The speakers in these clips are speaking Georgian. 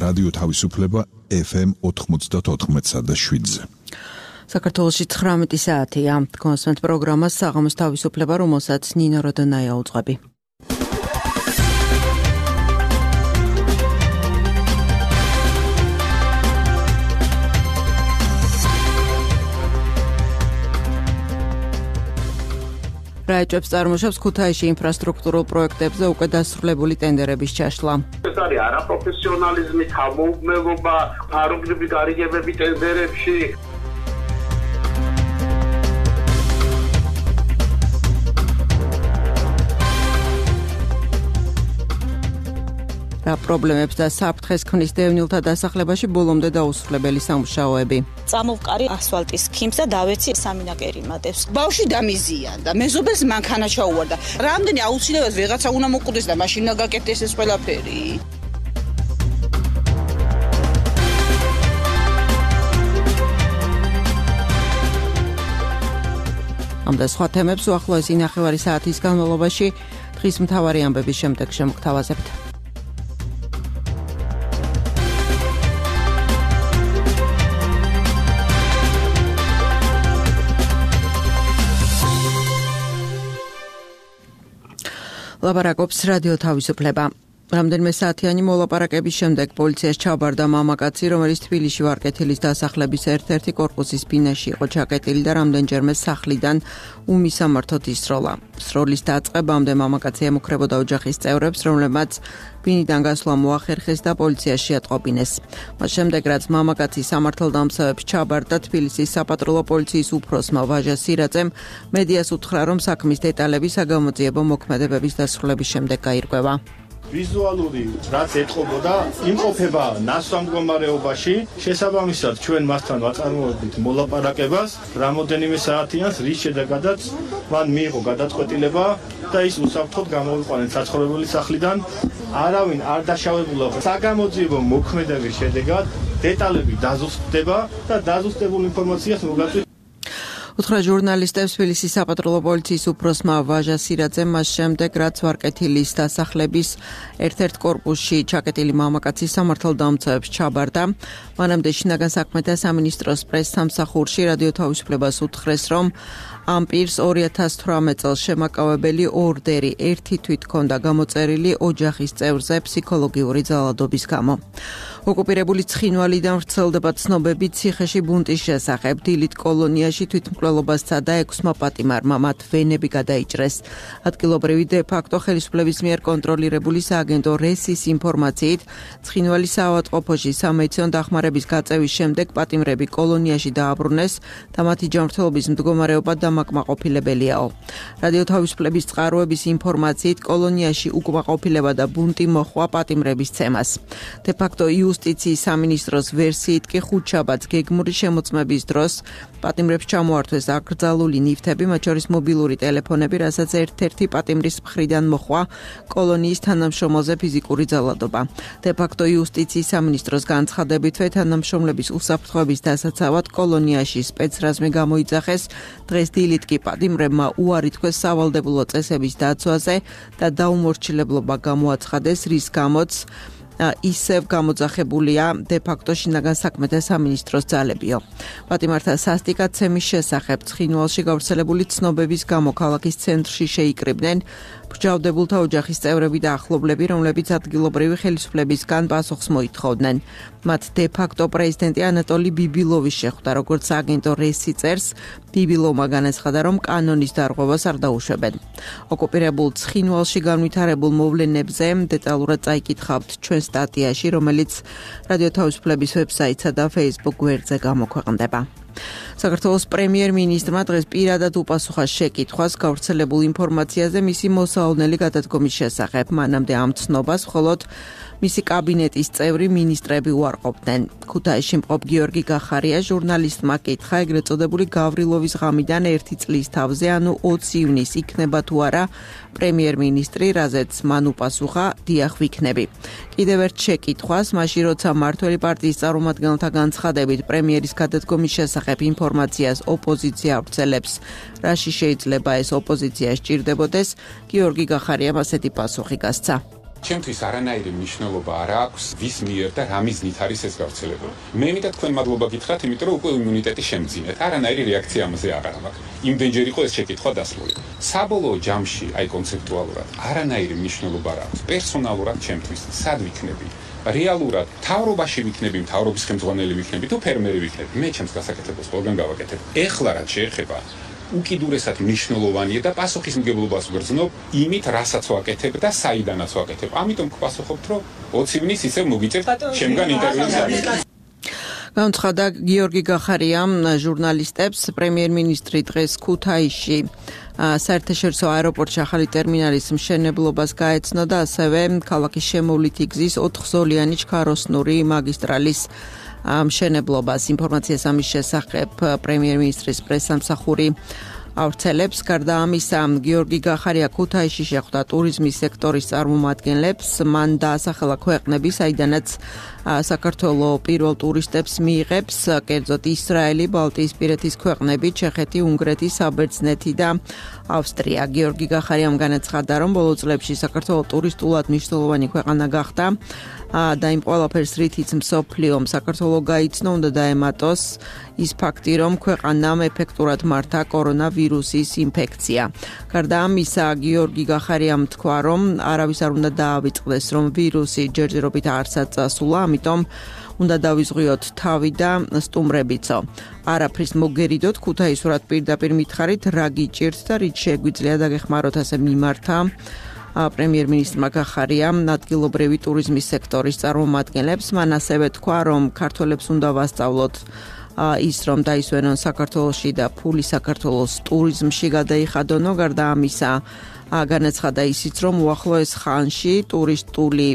რადიო თავისუფლება FM 94.7-ზე. საქართველოში 19 საათია. კონსვენთ პროგრამას საღამოს თავისუფლება, რომელსაც ნინო როდონაია უძღვები. რაეჭვებს წარმოშობს ქუთაისში ინფრასტრუქტურულ პროექტებზე უკვე დასრულებული ტენდერების ჩაშლა. ეს არის არაპროფესიონალიზმი, თავმოუგმელობა, ფარგლები გარიგებები ტენდერებში. რა პრობლემებს და საფრთხეს ქმნის დევნილთა დასახლებაში ბოლომდე დაუსრულებელი სამუშაოები. წამოვყარი ასფალტის სქიმს და დავეცი სამინაკერი მატებს. ბავშვი დამიზიანდა, მეზობელს მანქანა ჩაუვარდა. რამდენი აუცილებლად ვიღაცა უნდა მოკვდეს და მაშინ უნდა გაკეთდეს ეს ყველაფერი. ამ და სხვა თემებს უახლოესი ნახევარი საათის განმავლობაში დღის მთავარი ამბების შემდეგ შემოგთავაზებთ. ლაპარაკობს რადიო თავისუფლება. რამდენიმე საათიანი მოლაპარაკების შემდეგ პოლიციას ჩაბარდა მამაკაცი, რომელიც თბილისში ვარკეთილის დასახლების ერთ-ერთი კორპუსის ბინაში იყო ჩაკეტილი და რამდენჯერმე სახლიდან უმისამართოდ ისროლა. სროლის დაწყებამდე მამაკაცი ემუქრებოდა ოჯახის წევრებს, რომლებმაც ბინიდან გასვლა მოახერხეს და პოლიციაში ატყობინეს. მას შემდეგ, რაც მამაკაცი სამართალდამცავებს ჩაბარდა, თბილისის საპატრულო პოლიციის უფროსმა ვაჟა სირაძემ მედიას უთხრა, რომ საქმის დეტალები საგამოძიებო მოქმედებების დასრულების შემდეგ გაირკვევა. ვიზუალური რაც ეთყობოდა იმყოფება ნასვამ მდგომარეობაში, შესაბამისად ჩვენ მასთან ვაწარმოებდით მოლაპარაკებას რამოდენიმე საათიანს, რის შედეგადაც მან მიიღო გადაწყვეტილება და ის უსაფრთხოდ გამოვიყვანეს საცხოვრებელი სახლიდან. არავინ არ დაშავებულა. საგამოძიებო მოქმედების შედეგად დეტალები დაზუსტდება და დაზუსტებულ ინფორმაციას მოგაწვით უთხრა ჟურნალისტებს თბილისის საპატრულო პოლიციის უფროსმა ვაჟა სირაძემ მას შემდეგ, რაც ვარკეთილის დასახლების ერთ-ერთ კორპუსში ჩაკეტილი მამაკაცი სამართალდამცავებს ჩაბარდა. მანამდე შინაგან საქმეთა სამინისტროს პრესსამსახურში რადიო თავისუფლებას უთხრეს, რომ ამ პირს 2018 წელს შემაკავებელი ორდერი ერთი თვით ჰქონდა გამოწერილი ოჯახის წევრზე ფსიქოლოგიური ძალადობის გამო. ოკუპირებული ცხინვალიდან ვრცელდება ცნობები ციხეში ბუნტის შესახებ. დილით კოლონიაში თვითმკვლელობას სცადა 6 პატიმარმა, მათ ვენები გადაიჭრეს. ადგილობრივი დე-ფაქტო ხელისუფლების მიერ კონტროლირებული სააგენტო რესის ინფორმაციით, ცხინვალის საავადმყოფოში სამედიცინო დახმარების გაწევის შემდეგ პატიმრები კოლონიაში დააბრუნეს და მათი ჯანმრთელობის მდგომარეობა დამაკმაყოფილებელიაო. რადიო თავისუფლების წყაროების ინფორმაციით, კოლონიაში უკმაყოფილება და ბუნტი მოჰყვა პატიმრების ცემას. დე-ფაქტო იუსტიციის სამინისტროს ვერსიით კი ხუთშაბათს გეგმური შემოწმების დროს პატიმრებს ჩამოართვეს აკრძალული ნივთები, მათ შორის მობილური ტელეფონები, რასაც ერთ-ერთი პატიმრის მხრიდან მოჰყვა კოლონიის თანამშრომელზე ფიზიკური ძალადობა. დე-ფაქტო იუსტიციის სამინისტროს განცხადებითვე თანამშრომლების უსაფრთხოების დასაცავად კოლონიაში სპეცრაზმი გამოიძახეს. დღეს დილით კი პატიმრებმა უარი თქვეს სავალდებულო წესების დაცვაზე და დაუმორჩილებლობა გამოაცხადეს, რის გამოც ისევ გამოძახებულია დე-ფაქტო შინაგან საქმეთა სამინისტროს ძალებიო. პატიმართა სასტიკაცემის შესახებ ცხინვალში გავრცელებული ცნობების გამო ქალაქის ცენტრში შეიკრიბნენ მსჯავრდებულთა ოჯახის წევრები და ახლობლები, რომლებიც ადგილობრივი ხელისუფლებისგან პასუხს მოითხოვდნენ. მათ დე-ფაქტო პრეზიდენტი ანატოლი ბიბილოვის შეხვდა, როგორც აგენტო რესი წერს, ბიბილოვმა განაცხადა, რომ კანონის დარღვევას არ დაუშვებენ. ოკუპირებულ ცხინვალში განვითარებულ მოვლენებზე დეტალურად წაიკითხავთ ჩვენ სტატიაში, რომელიც რადიო თავისუფლების ვებსაიტსა და Facebook გვერდზე გამოქვეყნდება. საქართველოს პრემიერ-მინისტრმა დღეს პირადად უპასუხა შეკითხვას გავრცელებულ ინფორმაციაზე მისი მოსავალნელი გადადგომის შესახებ. მანამდე ამ ცნობას მხოლოდ მისი კაბინეტის წევრი მინისტრები უარყოფდნენ. ქუთაისში მყოფ გიორგი გახარია ჟურნალისტმა კითხა ეგრეთ წოდებული გავრილოვის ღამიდან 1 წლის თავზე, ანუ 20 ივნისს იქნება თუ არა პრემიერ-მინისტრი, რაზეც მან უპასუხა, დიახ ვიქნები. კიდევ ერთ შეკითხვას, მაშინ როცა მმართველი პარტიის წარმომადგენელთა განცხადებით პრემიერის გადადგომის შესახებ ინფორმაციას ოპოზიცია ავრცელებს, რაში შეიძლება ეს ოპოზიცია სჭირდებოდეს, გიორგი გახარიამ ასეთი პასუხი გასცა. ჩემთვის არანაირი მნიშვნელობა არ აქვს ვის მიერ და რა მიზნით არის ეს გავრცელებული. მე მინდა თქვენ მადლობა გითხრათ, იმიტომ რომ უკვე იმუნიტეტი შემძინეთ. არანაირი რეაქცია ამაზე აღარ მაქვს. იმდენჯერ იყო ეს შეკითხვა დასმული. საბოლოო ჯამში, აი კონცეპტუალურად, არანაირი მნიშვნელობა არ აქვს. პერსონალურად ჩემთვის სად ვიქნები? რეალურად თავრობაში ვიქნები, მთავრობის ხელმძღვანელი ვიქნები, თუ ფერმერი ვიქნები. მე ჩემს გასაკეთებელს ყველგან გავაკეთებ. ეხლა რაც შეეხება უკიდურესად მნიშვნელოვანია და პასუხისმგებლობას ვგრძნობ იმით, რასაც ვაკეთებ და საიდანაც ვაკეთებ. ამიტომ გპასუხობთ, რომ 20 ივნის ისევ მოგიწევთ შემდგან ინტერვიუს. განცხადა გიორგი გახარიამ ჟურნალისტებს პრემიერ-მინისტრი დღეს ქუთაისში საერთაშორისო აეროპორტში ახალი ტერმინალის მშენებლობას გაეცნო და ასევე ქალაქის შემოვლითი გზის 4-ზოლიანი ჩქაროსნური მაგისტრალის მშენებლობას. ინფორმაციას ამის შესახებ პრემიერ-მინისტრის პრესსამსახური ავრცელებს. გარდა ამისა, გიორგი გახარია ქუთაისში შეხვდა ტურიზმის სექტორის წარმომადგენლებს. მან დაასახელა ქვეყნები, საიდანაც საქართველოს პირველ ტურისტებს მიიღებს, კერძოდ ისრაელი, ბალტიისპირეთის ქვეყნები, ჩეხეთი, უნგრეთი, საბერძნეთი და ავსტრია. გიორგი გახარიამ განაცხადა, რომ ბოლო წლებში საქართველოს ტურისტულად მნიშვნელოვანი ქვეყანა გახდა და იმ ყველაფერს რითიც მსოფლიომ საქართველოს გაიცნო, უნდა დაემატოს ის ფაქტი, რომ ქვეყანამ ეფექტურად მართა კორონავირუსის ინფექცია. გარდა ამისა, გიორგი გახარიამ თქვა, რომ არავის არ უნდა დაავიწყდეს, რომ ვირუსი ჯერჯერობით არსად წასულა, ამიტომ უნდა დავიზღვიოთ თავი და სტუმრებიცო. არაფრის მოგერიდოთ, ქუთაისურად პირდაპირ მითხარით, რა გიჭირთ და რით შეგვიძლია დაგეხმაროთ, ასე მიმართა პრემიერ-მინისტრმა გახარიამ ადგილობრივი ტურიზმის სექტორის წარმომადგენლებს. მან ასევე თქვა, რომ ქართველებს უნდა ვასწავლოთ ის, რომ დაისვენონ საქართველოში და ფული საქართველოს ტურიზმში გადაიხადონო. გარდა ამისა, განაცხადა ისიც, რომ უახლოეს ხანში ტურისტული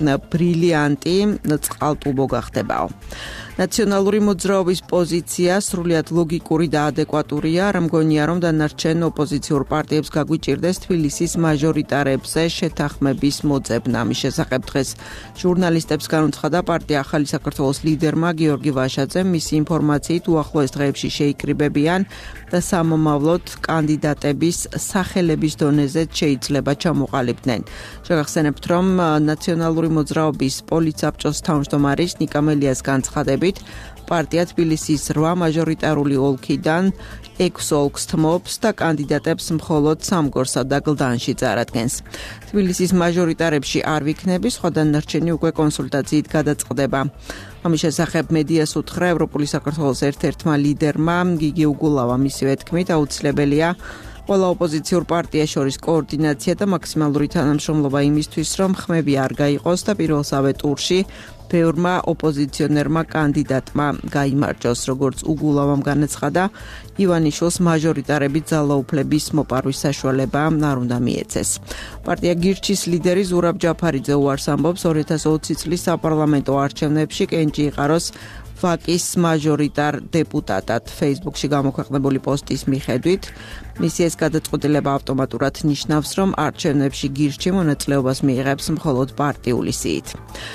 ბრილიანტი წყალტუბო გახდებაო. ნაციონალური მოძრაობის პოზიცია სრულიად ლოგიკური და ადეკვატურია. რამგონია, რომ დანარჩენ ოპოზიციურ პარტიებს გაგვიჭირდეს თბილისის მაჟორიტარებზე შეთანხმების მოძებნა. ამის შესახებ დღეს ჟურნალისტებს განუცხადა პარტია ახალი საქართველოს ლიდერმა გიორგი ვაშაძემ. მისი ინფორმაციით უახლოეს დღეებში შეიკრიბებიან და სამომავლოდ კანდიდატების სახელების დონეზე შეიძლება ჩამოყალიბდნენ. შეგახსენებთ, რომ ნაციონალური მოძრაობის პოლიტსაბჭოს თავმჯდომარის ნიკა მელიას განცხადებით, პარტია თბილისის 8 მაჟორიტარული ოლქიდან 6 ოლქს თმობს და კანდიდატებს მხოლოდ სამგორსა და გლდანში წარადგენს. თბილისის მაჟორიტარებში არ ვიქნები, სხვა დანარჩენი უკვე კონსულტაციით გადაწყდება. ამის შესახებ მედიას უთხრა ევროპული საქართველოს ერთ-ერთმა ლიდერმა გიგი უგულავამ. მისივე თქმით, აუცილებელია ყველა ოპოზიციურ პარტიას შორის კოორდინაცია და მაქსიმალური თანამშრომლობა იმისთვის, რომ ხმები არ გაიყოს და პირველსავე ტურში ბევრმა ოპოზიციონერმა კანდიდატმა გაიმარჯვოს. როგორც უგულავამ განაცხადა, ივანიშვილს მაჟორიტარებით ძალაუფლების მოპარვის საშუალება არ უნდა მიეცეს. პარტია გირჩის ლიდერი ზურაბ ჯაფარიძე უარს ამბობს, 2020 წლის საპარლამენტო არჩევნებში კენჭი იყაროს ვაკის მაჟორიტარ დეპუტატად. Facebook-ში გამოქვეყნებული პოსტის მიხედვით, მისი ეს გადაწყვეტილება ავტომატურად ნიშნავს, რომ არჩევნებში გირჩი მონაწილეობას მიიღებს მხოლოდ პარტიული სიით.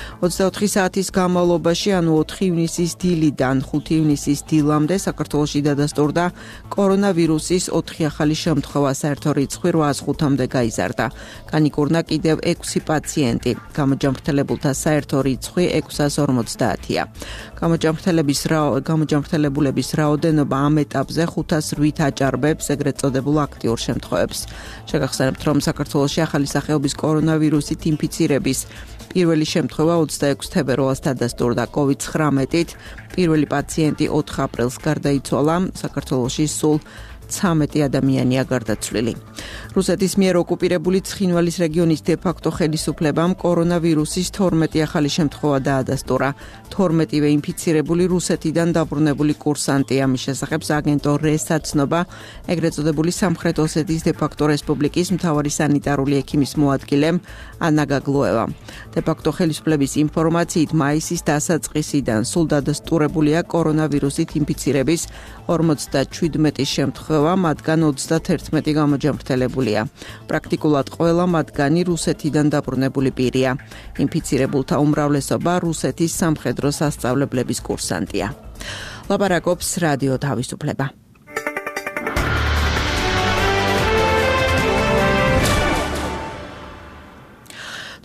24 საათის განმავლობაში, ანუ 4 ივნისის დილიდან 5 ივნისის დილამდე საქართველოში დადასტურდა კორონავირუსის 4 ახალი შემთხვევა, საერთო რიცხვი 805-მდე გაიზარდა. განიკურნა კიდევ 6 პაციენტი. გამოჯანმრთელებულთა საერთო რიცხვი 650-ია. გამოჯანმრთელებულების რაოდენობა ამ ეტაპზე 508 აჭარბებს ეგრეთ წოდებულ აქტიურ შემთხვევებს. შეგახსენებთ, რომ საქართველოში ახალი სახეობის კორონავირუსით ინფიცირების პირველი შემთხვევა 26 თებერვალს დადასტურდა. COVID-19-ით პირველი პაციენტი 4 აპრილს გარდაიცვალა. საქართველოში სულ 13 ადამიანია გარდაცვლილი. რუსეთის მიერ ოკუპირებული ცხინვალის რეგიონის დე-ფაქტო ხელისუფლებამ კორონავირუსის 12 ახალი შემთხვევა დაადასტურა. 12-ვე ინფიცირებული რუსეთიდან დაბრუნებული კურსანტია. ამის შესახებ სააგენტო რესა ცნობა ეგრეთ წოდებული სამხრეთ ოსეთის დე-ფაქტო რესპუბლიკის მთავარი სანიტარული ექიმის მოადგილემ ანა გაგლოევამ. დე-ფაქტო ხელისუფლების ინფორმაციით, მაისის დასაწყისიდან სულ დადასტურებულია კორონავირუსით ინფიცირების 57 შემთხვევა, მათგან 31 გამოჯანმრთელებულია. პრაქტიკულად ყველა მათგანი რუსეთიდან დაბრუნებული პირია. ინფიცირებულთა უმრავლესობა რუსეთის სამხედრო სასწავლებლების კურსანტია. ლაპარაკობს რადიო თავისუფლება.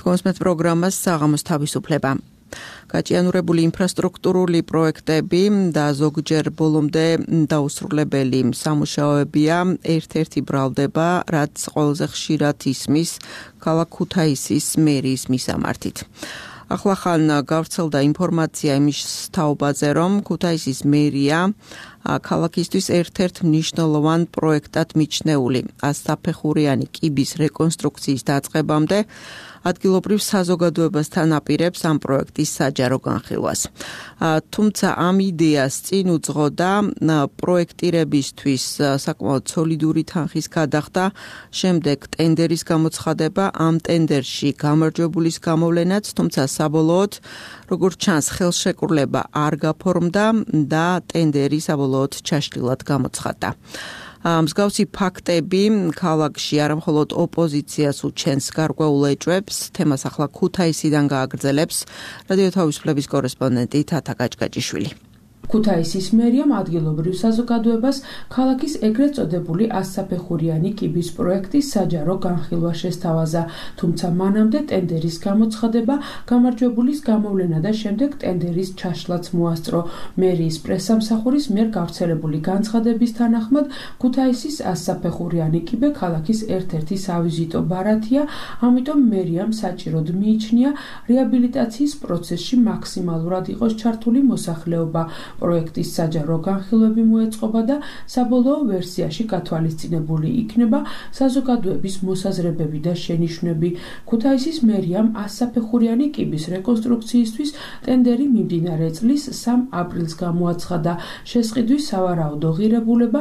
თქვენს პროგრამას საღამოს თავისუფლება. გაჭიანურებული ინფრასტრუქტურული პროექტები და ზოგჯერ ბოლომდე დაუსრულებელი სამუშაოებია ერთ-ერთი ბრალდება, რაც ყველაზე ხშირად ისმის ქალაქ ქუთაისის მერიის მისამართით. ახლახან გავრცელდა ინფორმაცია იმის თაობაზე, რომ ქუთაისის მერია ქალაქისთვის ერთ-ერთ მნიშვნელოვან პროექტად მიჩნეული ასაფეხურიანი კიბის რეკონსტრუქციის დაწყებამდე ადგილობრივ საზოგადოებასთან აპირებს ამ პროექტის საჯარო განხილვას. თუმცა ამ იდეას წინ უძღოდა პროექტირებისთვის საკმაოდ სოლიდური თანხის გადახდა, შემდეგ ტენდერის გამოცხადება, ამ ტენდერში გამარჯვებულის გამოვლენაც, თუმცა საბოლოოდ, როგორც ჩანს, ხელშეკრულება არ გაფორმდა და ტენდერი საბოლოოდ ჩაშლილად გამოცხადდა. მსგავსი ფაქტები ქალაქში არა მხოლოდ ოპოზიციას უჩენს გარკვეულ ეჭვებს, თემას ახლა ქუთაისიდან გააგრძელებს რადიო თავისუფლების კორესპონდენტი თათა გაჭგაჭიშვილი. ქუთაისის მერიამ ადგილობრივ საზოგადოებას ქალაქის ეგრეთ წოდებული ასაფეხურიანი კიბის პროექტის საჯარო განხილვა შესთავაზა, თუმცა მანამდე ტენდერის გამოცხადება, გამარჯვებულის გამოვლენა და შემდეგ ტენდერის ჩაშლაც მოასწრო. მერიის პრესამსახურის მიერ გავრცელებული განცხადების თანახმად, ქუთაისის ასაფეხურიანი კიბე ქალაქის ერთ-ერთი სავიზიტო ბარათია, ამიტომ მერიამ საჭიროდ მიიჩნია რეაბილიტაციის პროცესში მაქსიმალურად იყოს ჩართული მოსახლეობა. პროექტის საჯარო განხილვები მოეწყობა და საბოლოო ვერსიაში გათვალისწინებული იქნება საზოგადოების მოსაზრებები და შენიშვნები. ქუთაისის მერიამ ასაფეხურიანი კიბის რეკონსტრუქციისთვის ტენდერი მიმდინარე წლის 3 აპრილს გამოაცხადა. შესყიდვის სავარაუდო ღირებულება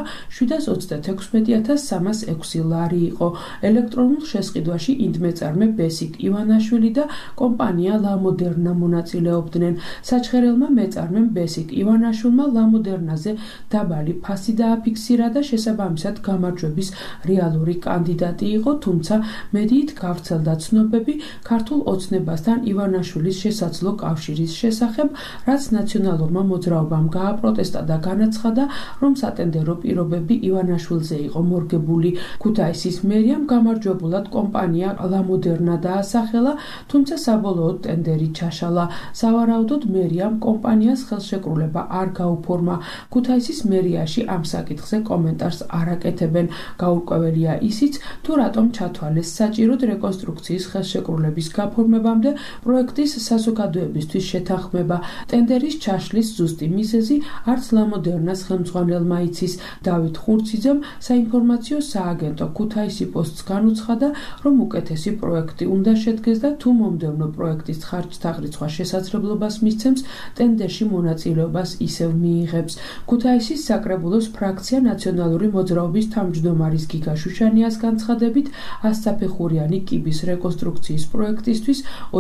726.306 ლარი იყო. ელექტრონულ შესყიდვაში ინდმეწარმე ბესიკ ივანაშვილი და კომპანია ლამოდერნა მონაწილეობდნენ. საჩხერელმა მეწარმემ ბესიკ ივანაშვილმა ლამოდერნაზე დაბალი ფასი დააფიქსირა და შესაბამისად გამარჯვების რეალური კანდიდატი იყო, თუმცა მედიით გავრცელდა ცნობები ქართულ ოცნებასთან ივანაშვილის შესაძლო კავშირის შესახებ, რაც ნაციონალურმა მოძრაობამ გააპროტესტა და განაცხადა, რომ სატენდერო პირობები ივანაშვილზე იყო მორგებული. ქუთაისის მერიამ გამარჯვებულად კომპანია ლამოდერნა დაასახელა, თუმცა საბოლოოდ ტენდერი ჩაშალა. სავარაუდოდ მერიამ კომპანიას ხელშეკრულება არ გაუფორმა. ქუთაისის მერიაში ამ საკითხზე კომენტარს არ აკეთებენ. გაურკვეველია ისიც, თუ რატომ ჩათვალეს საჭიროდ რეკონსტრუქციის ხელშეკრულების გაფორმებამდე პროექტის საზოგადოებისთვის შეთანხმება. ტენდერის ჩაშლის ზუსტი მიზეზი არც ლამოდერნას ხელმძღვანელმა იცის. დავით ხურციძემ საინფორმაციო სააგენტო ქუთაისი პოსტს განუცხადა, რომ უკეთესი პროექტი უნდა შედგეს და თუ მომდევნო პროექტის ხარჯთა რიცხვა შესაძლებლობას მისცემს, ტენდერში მონაწილეობას ისევ მიიღებს. ქუთაისის საკრებულოს ფრაქცია ნაციონალური მოძრაობის თავმჯდომარის გიგა შუშანიას განცხადებით, ასაფეხურიანი კიბის რეკონსტრუქციის პროექტისთვის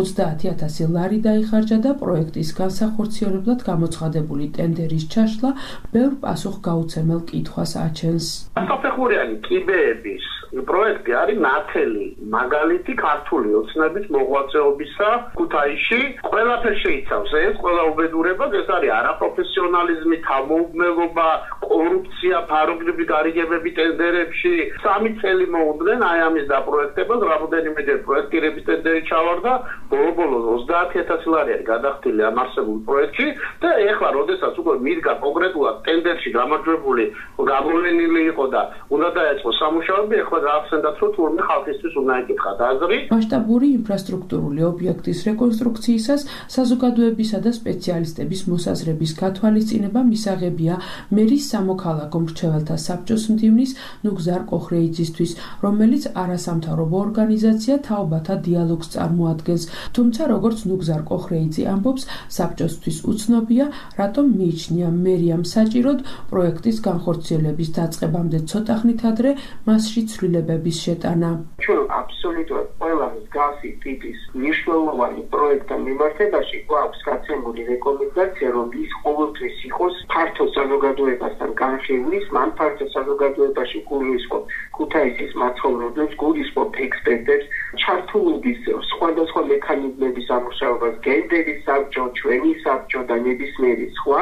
30,000 ლარი დაიხარჯა და პროექტის განსახორციელებლად გამოცხადებული ტენდერის ჩაშლა ბევრ პასუხგაუცემელ კითხვას აჩენს. ასაფეხურიანი კიბეების პროექტი არის ნათელი მაგალითი ქართული ოცნების მოღვაწეობისა ქუთაისში. ყველაფერს შეიცავს ეს, ყველა უბედურება, ეს არის არაპროფესიონალიზმი, თავმოუგმელობა, კორუფცია, ფარგლები გარიგებები ტენდერებში. 3 წელი მოუდგნენ აი ამის დაპროექტებას, რამოდენიმეჯერ პროექტირების ტენდერი ჩავარდა, ბოლო-ბოლოს 30,000 ლარი არის გადახდილი ამ არსებულ პროექტში და ეხლა როდესაც უკვე მიდგა კონკრეტულად ტენდერში გამარჯვებული გამოვლენილი იყო და უნდა დაეწყოს სამუშაოები, ეხლა გაახსენდათ, რომ თურმე ხალხისთვის უნდა ეკითხათ აზრი. მასშტაბური ინფრასტრუქტურული ობიექტის რეკონსტრუქციისას საზოგადოებისა და სპეციალისტების მოსაზრების გათვალისწინება მისაღებია მერის სამოქალაქო მრჩეველთა საბჭოს მდივნის ნუგზარ კოხრეიძისთვის, რომელიც არასამთავრობო ორგანიზაცია თაობათა დიალოგს წარმოადგენს. თუმცა როგორც ნუგზარ კოხრეიძე ამბობს, საბჭოსთვის უცნობია, რატომ მიიჩნია მერიამ საჭიროდ პროექტის განხორციელების დაწყებამდე ცოტა ხნით ადრე მასში ცვლილებების შეტანა. ჩვენ აბსოლუტურად ყველა მსგავსი ტიპის მნიშვნელოვანი პროექტთან მიმართებაში გვაქვს გაცემული რეკომენდაცია, რომ ის ყოველთვის იყოს ფართო საზოგადოებასთან განხილვის, მან ფართო საზოგადოებაში გულისხმობ ქუთაისის მაცხოვრებლებს, გულისხმობ ექსპერტებს, ჩართულობის სხვადასხვა მექანიზმების ამუშავებას, გენდერის საბჭო, ჩვენი საბჭო და ნებისმიერი სხვა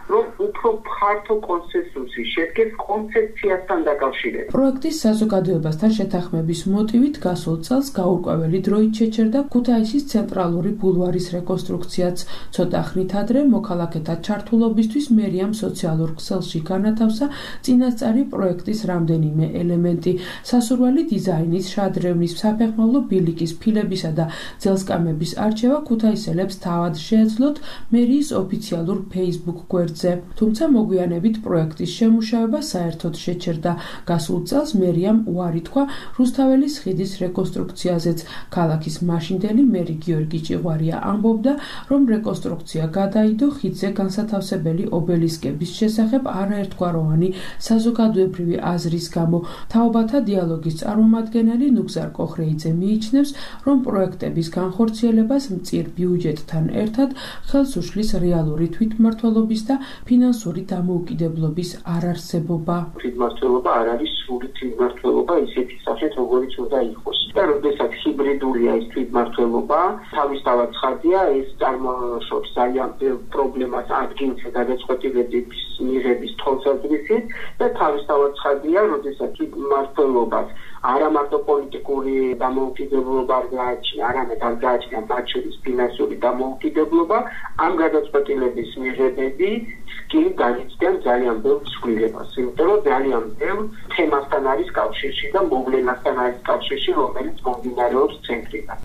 რომ უფრო ფართო კონსენსუსი შედგეს კონცეფციასთან დაკავშირებით. პროექტის საზოგადოებასთან შეთანხმების მოტივით გასულ წელს გაურკვეველი დროით შეჩერდა ქუთაისის ცენტრალური ბულვარის რეკონსტრუქციაც. ცოტა ხნით ადრე მოქალაქეთა ჩართულობისთვის მერიამ სოციალურ ქსელში განათავსა წინასწარი პროექტის რამდენიმე ელემენტი. სასურველი დიზაინის, შადრევნის, საფეხმავლო ბილიკის, ფილებისა და ძელსკამების არჩევა ქუთაისელებს თავად შეეძლოთ მერიის ოფიციალურ Facebook გვერდზე. თუმცა მოგვიანებით პროექტის შემუშავება საერთოდ შეჩერდა. გასულ წელს მერიამ უარი თქვა რუსთაველის ხიდის რეკონსტრუქციაზეც. ქალაქის მაშინდელი მერი გიორგი ჭიღვარია ამბობდა, რომ რეკონსტრუქცია გადაიდო ხიდზე განსათავსებელი ობელისკების შესახებ არაერთგვაროვანი საზოგადოებრივი აზრის გამო. თაობათა დიალოგის წარმომადგენელი ნუგზარ კოხრეიძე მიიჩნევს, რომ პროექტების განხორციელებას მწირ ბიუჯეტთან ერთად ხელს უშლის რეალური თვითმმართველობის და ფინანსური დამოუკიდებლობის არარსებობა. თვითმმართველობა არ არის სრული თვითმმართველობა ისეთი სახით, როგორიც უნდა იყოს. და როდესაც ჰიბრიდულია ეს თვითმმართველობა, თავისთავად ცხადია, ეს წარმოშობს ძალიან ბევრ პრობლემას ადგილზე გადაწყვეტილების მიღების თვალსაზრისით და თავისთავად ცხადია, როდესაც თვითმმართველობას არა მარტო პოლიტიკური დამოუკიდებლობა არ გააჩნია, არამედ არ გააჩნია მათ შორის ფინანსური დამოუკიდებლობა, ამ გადაწყვეტილების მიღებები კი განიცდიან ძალიან ბევრ ცვლილებას, იმიტომ რომ ძალიან ბევრ თემასთან არის კავშირში და მოვლენასთან არის კავშირში, რომელიც მომდინარეობს ცენტრიდან.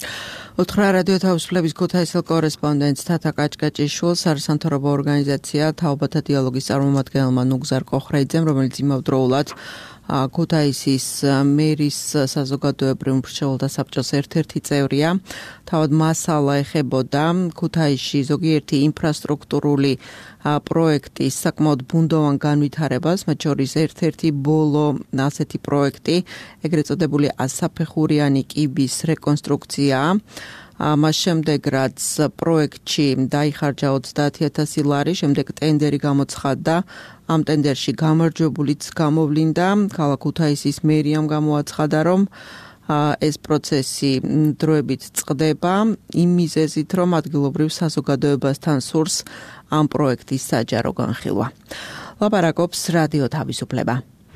უთხრა რადიო თავისუფლების ქუთაისელ კორესპონდენტს თათა კაჭკაჭიშვილს არასამთავრობო ორგანიზაცია თაობათა დიალოგის წარმომადგენელმა ნუგზარ კოხრეიძემ, რომელიც იმავდროულად ქუთაისის მერის საზოგადოებრივ მრჩეველთა საბჭოს ერთ-ერთი წევრია. თავად მასალა ეხებოდა ქუთაისში ზოგიერთი ინფრასტრუქტურული პროექტის საკმაოდ ბუნდოვან განვითარებას, მათ შორის ერთ-ერთი ბოლო ასეთი პროექტი, ეგრეთ წოდებული ასაფეხურიანი კიბის რეკონსტრუქციაა. მას შემდეგ რაც პროექტში დაიხარჯა 30,000 ლარი, შემდეგ ტენდერი გამოცხადდა. ამ ტენდერში გამარჯვებულიც გამოვლინდა. ქალაქ ქუთაისის მერიამ გამოაცხადა, რომ ეს პროცესი დროებით წყდება იმ მიზეზით, რომ ადგილობრივ საზოგადოებასთან სურს ამ პროექტის საჯარო განხილვა. ლაპარაკობს რადიო თავისუფლება.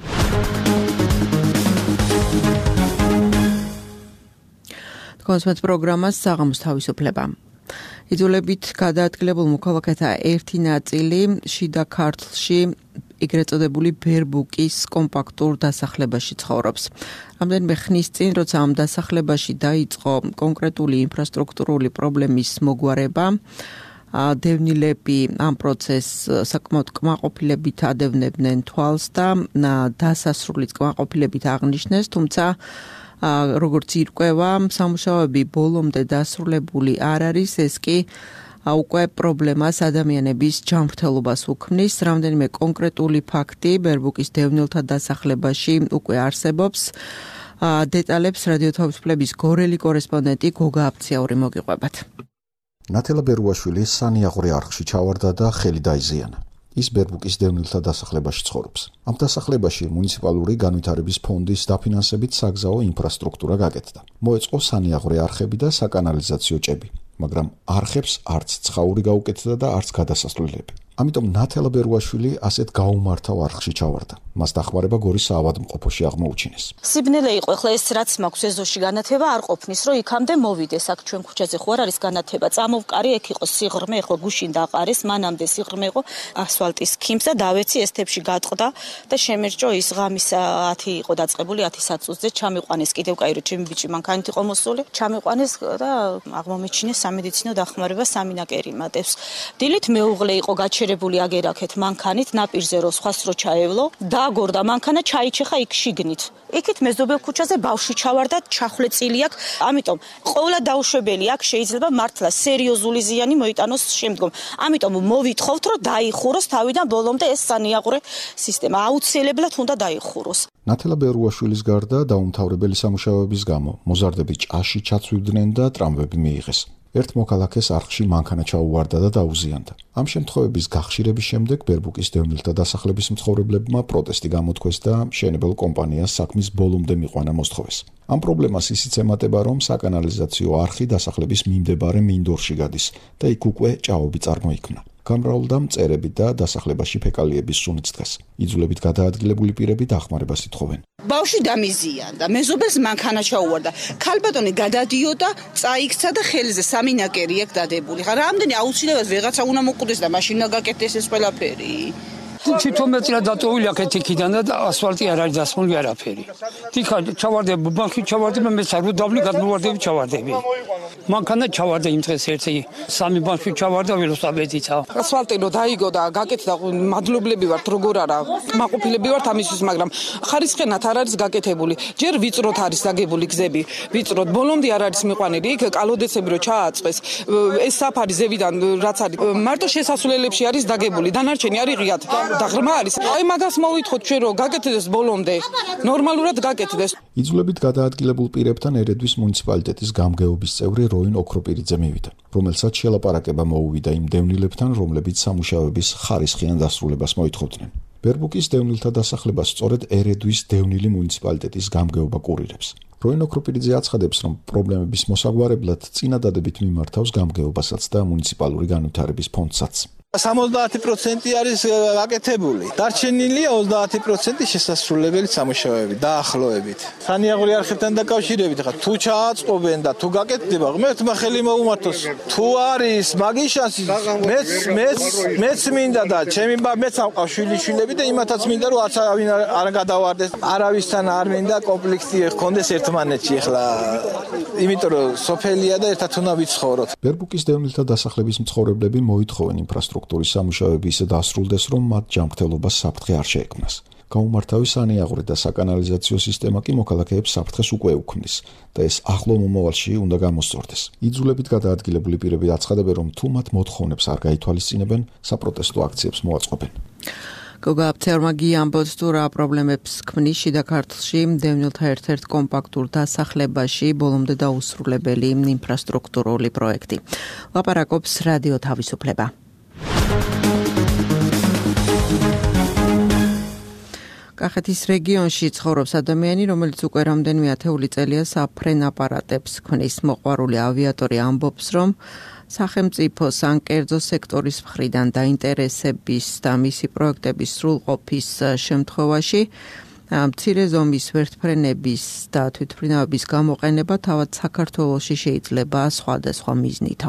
კონსმეთ პროგრამას საღამოს თავისუფლება. იძულებით გადაადგილებულ მოქალაქეთა ერთი ნაწილი შიდა ქართლში ეგრეთ წოდებული ბერბუკის კომპაქტურ დასახლებაში ცხოვრობს. რამდენიმე ხნის წინ, როცა ამ დასახლებაში დაიწყო კონკრეტული ინფრასტრუქტურული პრობლემის მოგვარება, დევნილები ამ პროცესს საკმაოდ კმაყოფილებით ადევნებდნენ თვალს და დასასრულიც კმაყოფილებით აღნიშნეს, თუმცა როგორც ირკვევა, სამუშაოები ბოლომდე დასრულებული არ არის, ეს კი უკვე პრობლემას ადამიანების ჯანმრთელობას უქმნის. რამდენიმე კონკრეტული ფაქტი ბერბუკის დევნილთა დასახლებაში უკვე არსებობს. დეტალებს რადიო თავისუფლების გორელი კორესპონდენტი გოგა აფციაური მოგიყვებათ. ნათელა ბერუაშვილი სანიაღვრე არხში ჩავარდა და ხელი დაიზიანა. ის ბერბუკის დევნილთა დასახლებაში ცხოვრობს. ამ დასახლებაში მუნიციპალური განვითარების ფონდის დაფინანსებით საგზაო ინფრასტრუქტურა გაკეთდა. მოეწყო სანიაღვრე არხები და საკანალიზაციო ჭები, მაგრამ არხებს არც ცხაური გაუკეთდა და არც გადასასვლელები. ამიტომ ნათელა ბერუაშვილი ასეთ გაუმართავ არხში ჩავარდა. მას დახმარება გორის საავადმყოფოში აღმოუჩინეს. სიბნელე იყო, ახლა ეს რაც მაქვს ეზოში განათება არ ყოფნის, რომ იქამდე მოვიდეს, აქ ჩვენ ქუჩაზე ხო არ არის განათება. წამოვკარი, ეგ იყო სიღრმე, ახლა გუშინ დაყარეს, მანამდე სიღრმე იყო ასფალტის ქიმს და დავეცი ესთებში გატყდა და შემერჭო ის ღამის 10 იყო დაწყებული, 10 საწუთზე ჩამიყვანეს კიდევ კაი რომ ჩემი ბიჭი მანქანით იყო მოსული, ჩამიყვანეს და აღმომიჩინეს სამედიცინო დახმარება სამინაკერი მატებს. დილით მეუღლე იყო გაჩერებული აგერაკეთ მანქანით, ნაპირზე რო სხვას რო ჩაევლო, დააგორდა მანქანა, ჩაიჩეხა იქ შიგნით. იქით მეზობელ ქუჩაზე ბავშვი ჩავარდა, ჩახლეწილი აქ, ამიტომ ყოვლა დაუშვებელი აქ შეიძლება მართლა სერიოზული ზიანი მოიტანოს შემდგომ. ამიტომ მოვითხოვთ, რომ დაიხუროს თავიდან ბოლომდე ეს სანიაღვრე სისტემა. აუცილებლად უნდა დაიხუროს. ნათელა ბერუაშვილის გარდა დაუმთავრებელი სამუშაოების გამო მოზარდები ჭაში ჩაცვიდნენ და ტრამვები მიიღეს. ერთ მოქალაქეს არხში მანქანა ჩაუვარდა და დაუზიანდა. ამ შემთხვევების გახშირების შემდეგ ბერბუკის დევნილთა დასახლების მცხოვრებლებმა პროტესტი გამოთქვეს და მშენებელ კომპანიას საქმის ბოლომდე მიყვანა მოსთხოვეს. ამ პრობლემას ისიც ემატება, რომ საკანალიზაციო არხი დასახლების მიმდებარე მინდორში გადის და იქ უკვე ჭაობი წარმოიქმნა. გამრავლდა მწერები და დასახლებაში ფეკალიების სუნიც დღეს. იძულებით გადაადგილებული პირები დახმარებას ითხოვენ. ბავშვი დამიზიანდა, მეზობელს მანქანა ჩაუვარდა. ქალბატონი გადადიოდა, წაიქცა და ხელზე 3 ნაკერი აქვს დადებული. ხა რამდენი აუცილებლად ვეღაცა უნდა მოკვდეს და მაშინ უნდა გაკეთდეს ეს ყველაფერი. თვითონ მეწილა დატოვილი აქეთ იქიდან და ასფალტი არ არის დასმული არაფერი. თიქა ჩავარდები, ბანკი ჩავარდები, მე საერთოდ დაბლი გადმოვარდები ჩავარდები. მანქანა ჩავარდა იმ დღეს ერთი 3 ბანკი ჩავარდა ველოსიპედითა. ასფალტი რო დაიგო და გაკეთდა, მადლობლები ვართ, როგორ არა, მაყოფილები ვართ ამისთვის, მაგრამ ხარისხენად არ არის გაკეთებული. ჯერ ვიწროთ არის დაგებული გზები, ვიწროთ, ბოლომდე არ არის მიყვანილი. იქ კალოდეცები რო ჩააწყვეს, ეს საფარი ზევიდან რაც არის, მარტო შესასვლელებში არის დაგებული, დანარჩენი არის ღიად. და ღრმა არის. აი მაგას მოვითხოვთ ჩვენ რომ გაკეთდეს ბოლომდე. ნორმალურად გაკეთდეს. იძულებით გადაადგილებულ პირებთან ერედვის მუნიციპალიტეტის გამგეობის წევრი როინ ოქროპირიძე მივიდა, რომელსაც შელაპარაკება მოუვიდა იმ დევნილებთან, რომლებიც სამუშაოების ხარისხიან დასრულებას მოითხოვდნენ. ბერბუკის დევნილთა დასახლებას სწორედ ერედვის დევნილი მუნიციპალიტეტის გამგეობა კურირებს. როინ ოქროპირიძე აცხადებს, რომ პრობლემების მოსაგვარებლად წინადადებით მიმართავს გამგეობასაც და მუნიციპალური განვითარების ფონდსაც. 70% არის გაკეთებული. დარჩენილია 30% შესასრულებელი სამუშაოები დაახლოებით. სანიაღური არხებთან დაკავშირებით ხა თუ ჩააწყობენ და თუ გაკეთდება, ღმერთმა ხელი მოუმართოს. თუ არის მაგის შანსი, მეც მინდა და ჩემი მეც ამყავს შვილიშვილები და იმათაც მინდა რომ არცავინ არ გადავარდეს. არავისთან არ მინდა კონფლიქტი ჰქონდეს ერთმანეთში ახლა. იმიტომ რომ სოფელია და ერთად უნდა ვიცხოვროთ. ბერბუკის დევნილთა დასახლების მცხოვრებლები მოითხოვენ ინფრასტრუქტურის სამუშაოები ისე დასრულდეს, რომ მათ ჯანმრთელობას საფრთხე არ შეექმნას. გაუმართავი სანიაღური და საკანალიზაციო სისტემა კი მოქალაქეებს საფრთხეს უკვე ეუქმნის და ეს ახლო მომავალში უნდა გამოსწორდეს. იძულებით გადაადგილებული პირები აცხადებენ, რომ თუ მათ მოთხოვნებს არ გაითვალისწინებენ, საპროტესტო აქციებს მოაწყობენ. გოგა აფცერმა გიამბოთ თუ რა პრობლემებს ქმნის შიდა ქართლში დევნილთა ერთ-ერთ კომპაქტურ დასახლებაში ბოლომდე დაუსრულებელი ინფრასტრუქტურული პროექტი. ლაპარაკობს რადიო თავისუფლება. კახეთის რეგიონში ცხოვრობს ადამიანი, რომელიც უკვე რამდენიმე ათეული წელია საფრენ აპარატებს ქმნის. მოყვარული ავიატორი ამბობს, რომ სახელმწიფოს ან კერძო სექტორის მხრიდან დაინტერესების და მისი პროექტების სრულყოფის შემთხვევაში მცირე ზომის ვერტმფრენების და თვითმფრინავების გამოყენება თავად საქართველოში შეიძლება სხვადასხვა მიზნით.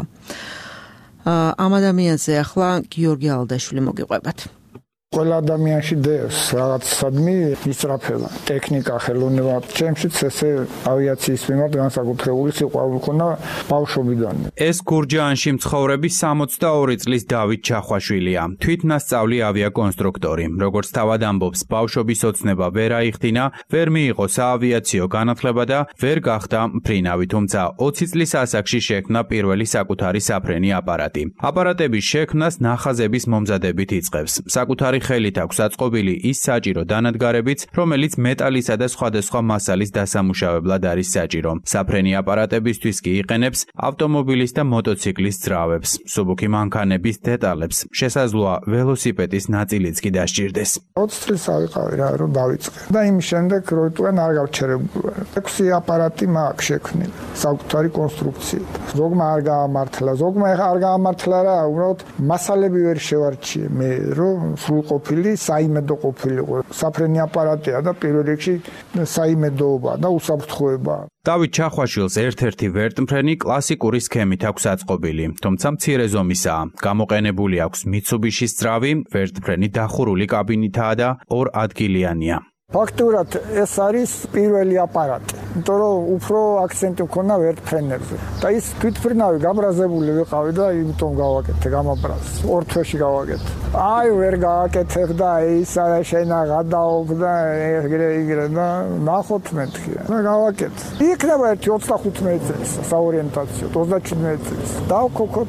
ამ ადამიანზე ახლა გიორგი ალდაშვილი მოგიყვებათ. ყველა ადამიანში დევს რაღაცადმი ისწრაფება, ტექნიკა, ხელოვნება. ჩემშიც ესე ავიაციის მიმართ განსაკუთრებული სიყვარული ქონა ბავშვობიდან. ეს გურჯაანში მცხოვრები 62 წლის დავით ჩახვაშვილია. თვითნასწავლი ავიაკონსტრუქტორი. როგორც თავად ამბობს, ბავშვობის ოცნება ვერ აიხდინა, ვერ მიიღო საავიაციო განათლება და ვერ გახდა მფრინავი, თუმცა 20 წლის ასაკში შექმნა პირველი საკუთარი საფრენი აპარატი. აპარატების შექმნას ნახაზების მომზადებით იწყებს. საკუთარი ხელით აქვს აწყობილი ის საჭირო დანადგარებიც, რომელიც მეტალისა და სხვადასხვა მასალის დასამუშავებლად არის საჭირო. საფრენი აპარატებისთვის კი იყენებს ავტომობილის და მოტოციკლის ძრავებს, მსუბუქი მანქანების დეტალებს. შესაძლოა ველოსიპედის ნაწილიც კი დასჭირდეს. 20 წელს ავიყავი რა, რომ დავიწყე. და იმის შემდეგ როიტყვენ არ გავჩერებული ვარ. 6 აპარატი მაქვს შექმნილი, საკუთარი კონსტრუქციით. ზოგმა არ გაამართლა, ზოგმა არ გაამართლა რა, უბრალოდ მასალები ვერ შევარჩიე მე, რომ ყოფილი საიმედო ყოფილიყო. საფრენი აპარატია და პირველ რიგში საიმედოობა და უსაფრთხოება. დავით ჩახვაშვილს ერთ-ერთი ვერტმფრენი კლასიკური სქემით აქვს აწყობილი, თუმცა მცირე ზომისაა. გამოყენებული აქვს მიცუბიშის ძრავი, ვერტმფრენი დახურული კაბინითაა და 2 ადგილიანია. ფაქტურად ეს არის პირველი აპარატი, იმიტომ რომ უფრო აქცენტი მქონდა ვერტმფრენებზე. და ის თვითმფრინავი გაბრაზებული ვიყავი და იმიტომ გავაკეთე, გამაბრაზე. 2 თვეში გავაკეთე. აი ვერ გააკეთებ და ისა შენა გადაობ და ეგრე და ნახოთ მეთქი. და გავაკეთე. იქნება ერთი 35 წელი საორიენტაციო, 37 წელი. დავქოქოთ.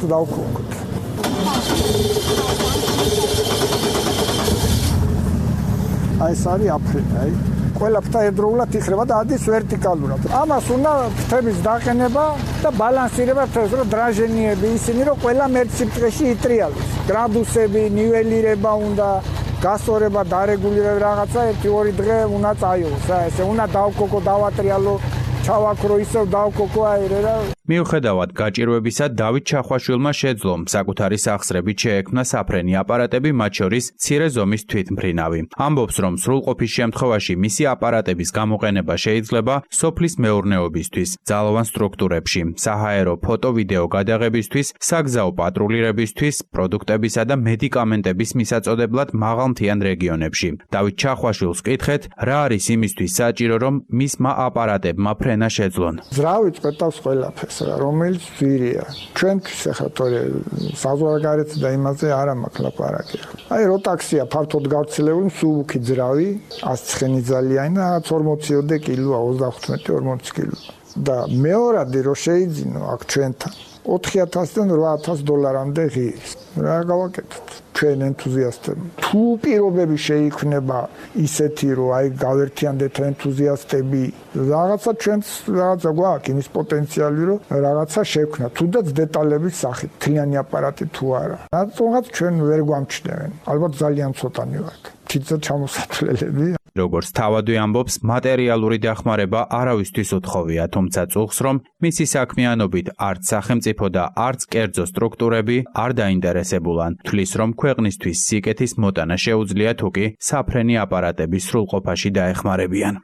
აი ეს არის აფრენი, აი ყველა ფრთა ერთდროულად იხრება და ადის ვერტიკალურად. ამას უნდა ფრთების დაყენება და ბალანსირება ფრთებს, რომ დრაჟენიები ისინი, რომ ყველა მეტსიფრთხეში იტრიალოს. გრადუსები, ნიველირება უნდა, გასწორება, დარეგულირება რაღაცა 1-2 დღე უნდა წაიღოს. აი ესე უნდა დავქოკო, დავატრიალო, ჩავაქრო, ისევ დავქოკო აირე რა. მიუხედავად გაჭირვებისა, დავით ჩახვაშვილმა შეძლო საკუთარი სახსრებით შეექმნა საფრენი აპარატები, მათ შორის მცირე ზომის თვითმფრინავი. ამბობს, რომ სრულყოფის შემთხვევაში მისი აპარატების გამოყენება შეიძლება სოფლის მეურნეობისთვის, ძალოვან სტრუქტურებში, საჰაერო ფოტო-ვიდეო გადაღებისთვის, საგზაო პატრულირებისთვის, პროდუქტებისა და მედიკამენტების მისაწოდებლად მაღალმთიან რეგიონებში. დავით ჩახვაშვილს კითხეთ, რა არის იმისთვის საჭირო, რომ მისმა აპარატებმა ფრენა შეძლონ. ძრავი წყვეტავს ყველაფერს, რომელიც ძვირია. ჩვენთვის ახლა თორე საზღვარგარეთ და იმაზე არა მაქვს ლაპარაკი. აი როტაქსია ფართოდ გავრცელებული მსუბუქი ძრავი, 100 ცხენი ძალიანი და 40-ოდე კილოა, 35-40 კილო. და მეორადი რო შეიძინო აქ ჩვენთან 4000-დან $8,000-მდე ღირს. რა გავაკეთოთ? ჩვენ ენთუზიასტები. თუ პირობები შეიქმნება ისეთი, რომ აი გავერთიანდეთ ენთუზიასტები, რაღაცა ჩვენს რაღაცა გვაქვს იმის პოტენციალი, რომ რაღაცა შევქნა, თუნდაც დეტალების სახით, თლიანი აპარატი თუ არა. რატომღაც ჩვენ ვერ გვამჩნევენ. ალბათ ძალიან ცოტანი ვართ. თითო ჩამოსათვლელები. როგორც თავადვე ამბობს, მატერიალური დახმარება არავისთვის უთხოვია, თუმცა წუხს, რომ მისი საქმიანობით არც სახელმწიფო და არც კერძო სტრუქტურები არ დაინტერესებულან. თვლის, რომ ქვეყნისთვის სიკეთის მოტანა შეუძლია თუკი საფრენი აპარატების სრულყოფაში დაეხმარებიან.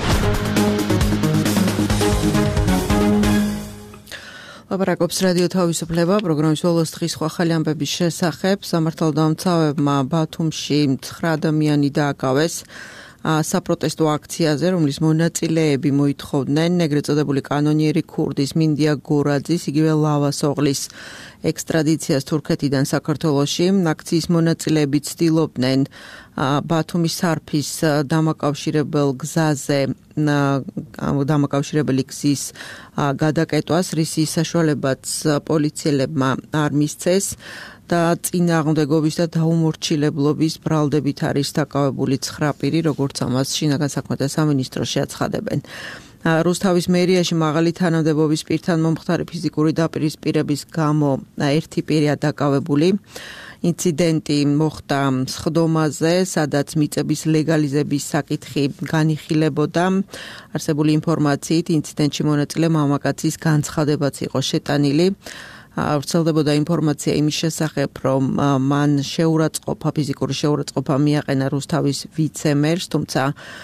ლაპარაკობს რადიო თავისუფლება, პროგრამის ბოლოს დღის სხვა ხალი ამბების შესახებ. სამართალდამცავებმა ბათუმში 9 ადამიანი დააკავეს საპროტესტო აქციაზე, რომლის მონაწილეები მოითხოვდნენ ეგრეთ წოდებული კანონიერი ქურდის მინდია გორაძის, იგივე ლავას ოღლის ექსტრადიციას თურქეთიდან საქართველოში. აქციის მონაწილეები ცდილობდნენ ბათუმის სარფის დამაკავშირებელ გზაზე დამაკავშირებელი გზის გადაკეტვას, რის საშუალებაც პოლიციელებმა არ მისცეს და წინააღმდეგობის და დაუმორჩილებლობის ბრალდებით არის დაკავებული 9 პირი, როგორც ამას შინაგან საქმეთა სამინისტროში აცხადებენ. რუსთავის მერიაში მაღალი თანამდებობის პირთან მომხდარი ფიზიკური დაპირისპირების გამო 1 პირია დაკავებული. ინციდენტი მოხდა სხდომაზე, სადაც მიწების ლეგალიზების საკითხი განიხილებოდა. არსებული ინფორმაციით, ინციდენტში მონაწილე მამაკაცის განცხადებაც იყო შეტანილი. ვრცელდებოდა ინფორმაცია იმის შესახებ, რომ მან ფიზიკური შეურაცხყოფა მიაყენა რუსთავის ვიცე-მერს, თუმცა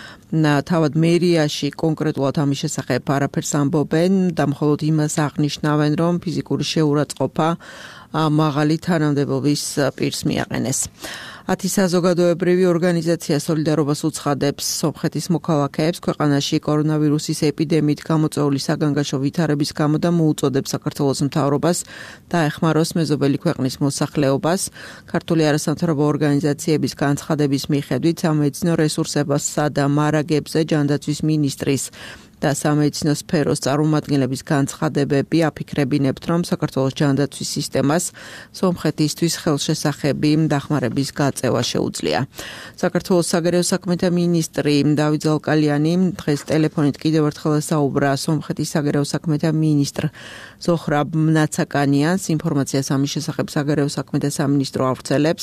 თავად მერიაში კონკრეტულად ამის შესახებ არაფერს ამბობენ და მხოლოდ იმას აღნიშნავენ, რომ ფიზიკური შეურაცხყოფა მაღალი თანამდებობის პირს მიაყენეს. 10 საზოგადოებრივი ორგანიზაცია სოლიდარობას უცხადებს სომხეთის მოქალაქეებს ქვეყანაში კორონავირუსის ეპიდემიით გამოწვეული საგანგაშო ვითარების გამო და მოუწოდებს საქართველოს მთავრობას დაეხმაროს მეზობელი ქვეყნის მოსახლეობას. ქართული არასამთავრობო ორგანიზაციების განცხადების მიხედვით სამედიცინო რესურსებსა და მარაგებზე ჯანდაცვის მინისტრის და სამედიცინო სფეროს წარმომადგენლების განცხადებები აფიქრებინებთ, რომ საქართველოს ჯანდაცვის სისტემას სომხეთისთვის ხელშესახები დახმარების გაწევა შეუძლია. საქართველოს საგარეო საქმეთა მინისტრი დავით ზალკალიანი დღეს ტელეფონით კიდევ ერთხელ საუბრა სომხეთის საგარეო საქმეთა მინისტრ ზოხრაბ ნაცაკანიანს. ინფორმაციას ამის შესახებ საგარეო საქმეთა სამინისტრო ავრცელებს.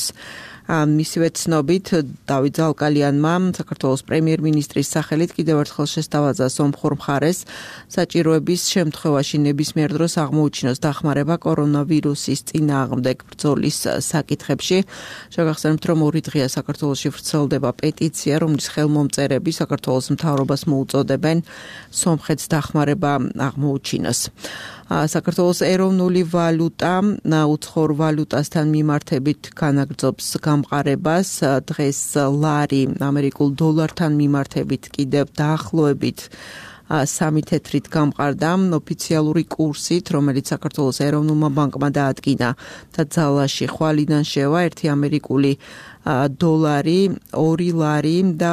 მისივე ცნობით დავით ზალკალიანმა საქართველოს პრემიერ-მინისტრის სახელით კიდევ ერთხელ შესთავაზა სომხურ მხარეს საჭიროების შემთხვევაში ნებისმიერ დროს აღმოუჩინოს დახმარება კორონავირუსის წინააღმდეგ ბრძოლის საკითხებში. შეგახსენებთ, რომ 2 დღეა საქართველოში ვრცელდება პეტიცია, რომლის ხელმომწერები საქართველოს მთავრობას მოუწოდებენ სომხეთს დახმარება აღმოუჩინოს. საქართველოს ეროვნული ვალუტა უცხოურ ვალუტასთან მიმართებით განაგრძობს გამყარებას. დღეს ლარი ამერიკულ დოლართან მიმართებით კიდევ დაახლოებით 3 თეთრით გამყარდა. ოფიციალური კურსით, რომელიც საქართველოს ეროვნულმა ბანკმა დაადგინა და ძალაში ხვალიდან შევა 1 ამერიკული დოლარი, 2 ლარი და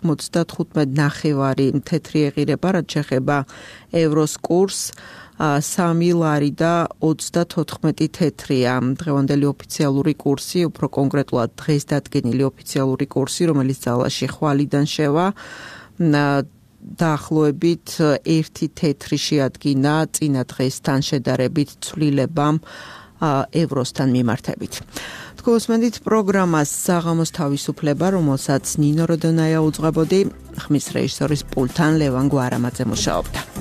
95.9 თეთრი ეღირება, რაც შეეხება ევროს კურსს 3 ლარი და 34 თეთრია. დღევანდელი ოფიციალური კურსი, უფრო კონკრეტულად დღეს დადგენილი ოფიციალური კურსი, რომელიც ძალაში ხვალიდან შევა, დაახლოებით 1 თეთრი შეადგინა წინა დღესთან შედარებით ცვლილებამ ევროსთან მიმართებით. გულისხმობთ პროგრამას საღამოს თავისუფლება, რომელსაც ნინო როდონაია უძღვებოდი, ხმის რეჟისორის პულტთან ლევან გვარამაძე მუშაობდა.